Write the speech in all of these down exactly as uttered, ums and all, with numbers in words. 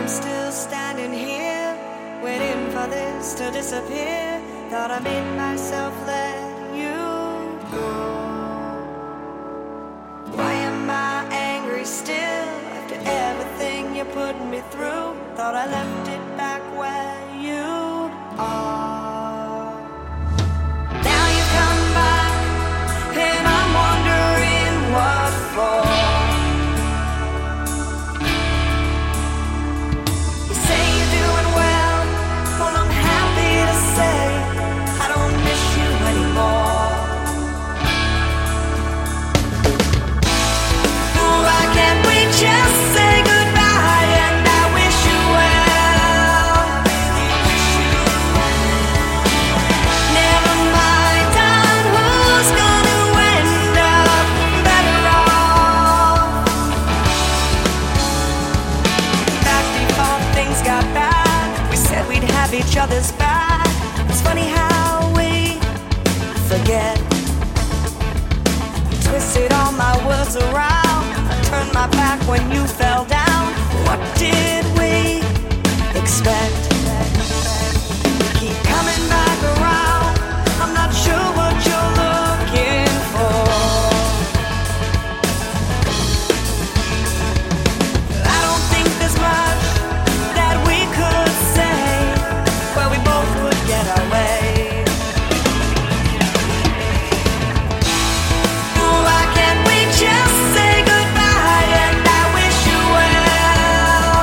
still standing here, waiting for this to disappear. Thought I made myself let you go. Why am I angry still after everything you put me through? Thought I left it back where you are. Now you come back and I'm wondering what for. You say you're doing well, well I'm happy to say I don't miss you anymore. Why can't we just say goodbye and I wish you well? Never mind on who's gonna end up better off. Back before things got bad, we said we'd have each other's back. It's funny how we forget. Twisted all my words around. I turned my back when you fell down. What did we expect? You keep coming back around. I'm not sure what you're looking for. I don't think there's much that we could say where we both would get our way. Why can't we just say goodbye and I wish you well?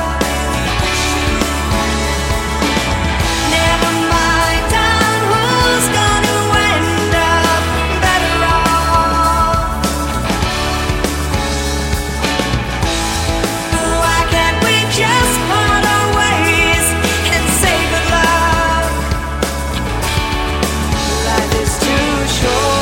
Never mind on who's gonna end up better off. Why can't we just part our ways and say good luck? Life is too short.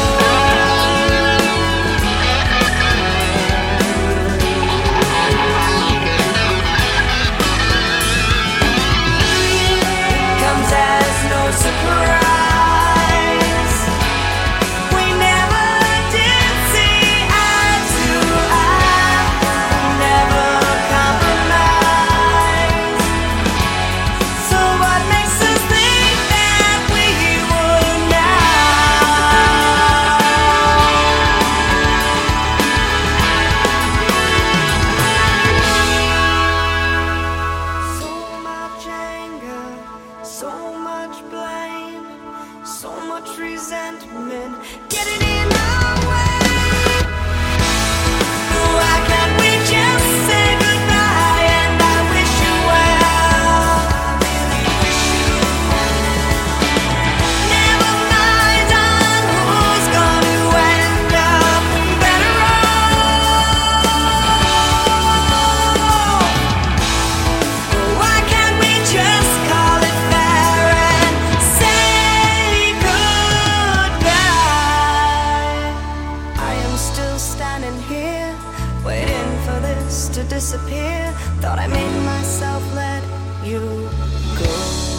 Comes as no surprise. We never did see eye to eye. Never compromise. So what makes us think that we would now? So much anger, so much blame, so much resentment getting in our way. Why can't we just say goodbye and I wish you well? Never mind on who's gonna end up better off. Why can't we just call it fair and say goodbye? I am still standing here, waiting for this to disappear. Thought I made myself let you go.